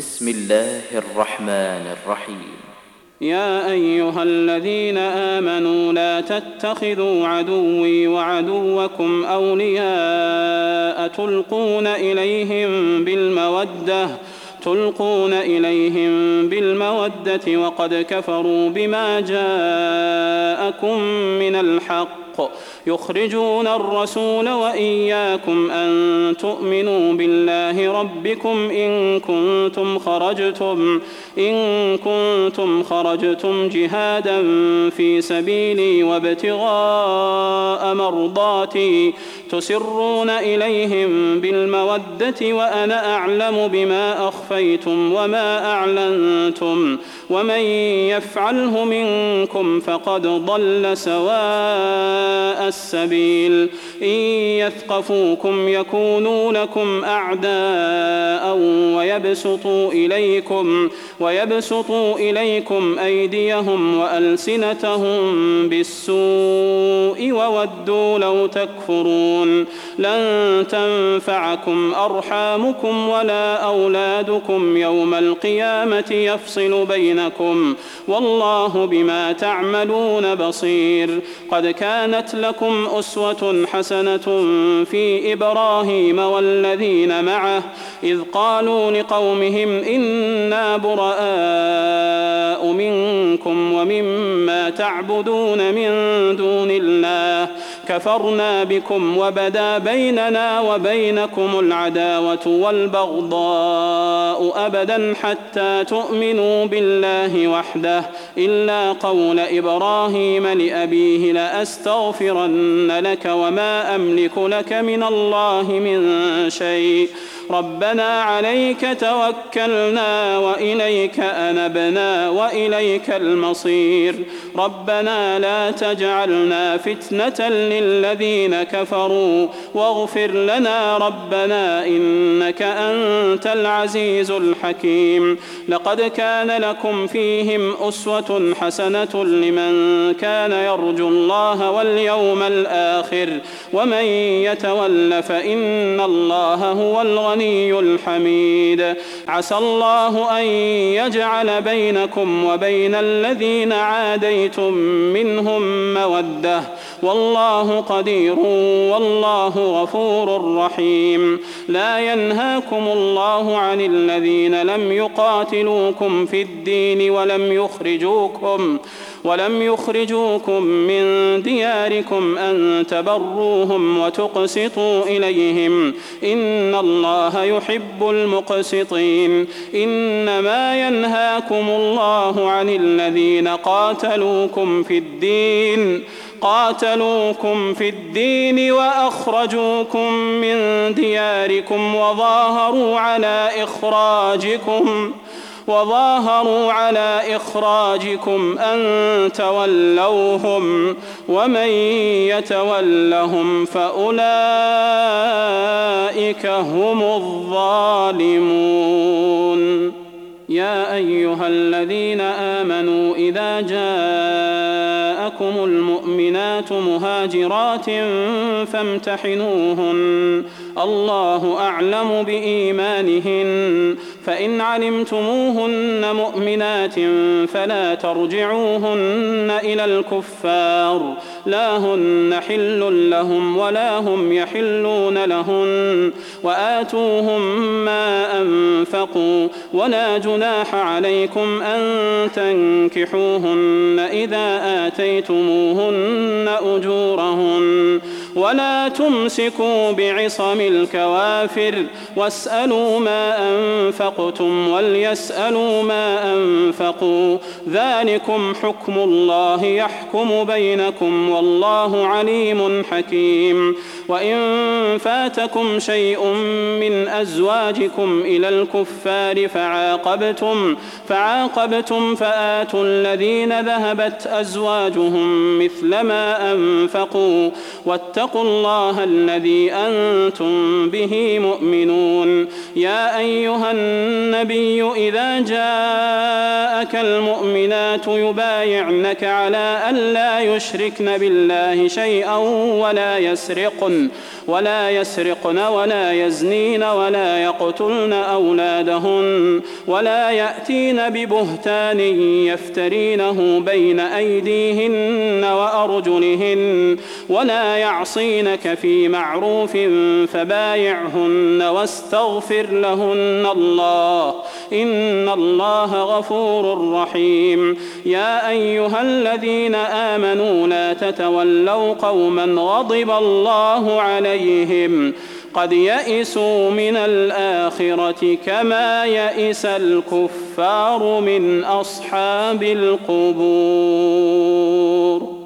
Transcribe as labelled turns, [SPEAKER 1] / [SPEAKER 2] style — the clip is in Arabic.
[SPEAKER 1] بسم الله الرحمن الرحيم.
[SPEAKER 2] يا أيها الذين آمنوا لا تتخذوا عدوي وعدوكم أولياء تلقون إليهم بالمودة وقد كفروا بما جاءكم من الحق يخرجون الرسول وإياكم أن تؤمنوا بالله ربكم إن كنتم خرجتم جهادا في سبيلي وابتغاء مرضاتي تسرون إليهم بالمودة وأنا أعلم بما أخفيتم وما أعلنتم ومن يفعله منكم فقد ضل سواء السبيل إن يثقفوكم يكونوا لكم أعداء ويبسطوا إليكم أيديهم وألسنتهم بالسوء وودوا لو تكفرون لن تنفعكم أرحامكم ولا أولادكم يوم القيامة يفصل بينكم والله بما تعملون بصير. قد كانت لكم أسوة حسنة في إبراهيم والذين معه إذ قالوا لقومهم إنا براء منكم ومما تعبدون من دون الله كفرنا بكم وبدا بيننا وبينكم العداوة والبغضاء أبدا حتى تؤمنوا بالله وحده إلا قول إبراهيم لأبيه لأستغفرن لك وما أملك لك من الله من شيء ربنا عليك توكلنا وإليك أنبنا وإليك المصير ربنا لا تجعلنا فتنة للذين كفروا واغفر لنا ربنا إنك أنت العزيز الحكيم. لقد كان لكم فيهم أسوة حسنة لمن كان يرجو الله واليوم الآخر ومن يتول فإن الله هو الغني الحميد. عسى الله أن يجعل بينكم وبين الذين عاديتم منهم مودة والله قدير والله غفور رحيم. لا ينهاكم الله عن الذين لم يقاتلوكم في الدين ولم يخرجوكم من دياركم أن تبروهم وتقسطوا إليهم إن الله يحب المقسطين. إنما ينهاكم الله عن الذين قاتلوكم في الدين وأخرجوكم من دياركم وظاهروا على إخراجكم أن تولوهم ومن يتولهم فأولئك هم الظالمون. يا أيها الذين آمنوا إذا جاءكم المؤمنات مهاجرات فامتحنوهن الله أعلم بإيمانهن فإن علمتموهن مؤمنات فلا ترجعوهن إلى الكفار لا هن حل لهم ولا هم يحلون لهن وآتوهم ما أنفقوا ولا جناح عليكم أن تنكحوهن إذا آتيتموهن أجورهن ولا تمسكوا بعصم الكوافر واسألوا ما أنفقتم وليسألوا ما أنفقوا ذلكم حكم الله يحكم بينكم والله عليم حكيم. وإن فاتكم شيء من أزواجكم إلى الكفار فعاقبتم فآتوا الذين ذهبت أزواجهم مثل ما أنفقوا واتقوا الله الذي أنتم به مؤمنون. يا أيها النبي إذا جاءك المؤمنات يبايعنك على أن لا يشركن بالله شيئا ولا يسرقن أزواجهن ولا يسرقن ولا يزنين ولا يقتلن أولادهن ولا يأتين ببهتان يفترينه بين أيديهن وأرجلهن ولا يعصينك في معروف فبايعهن واستغفر لهن الله إن الله غفور رحيم. يا أيها الذين آمنوا لا تتولوا قوما غضب الله عليهم قد يئسوا من الآخرة كما يئس الكفار من أصحاب القبور.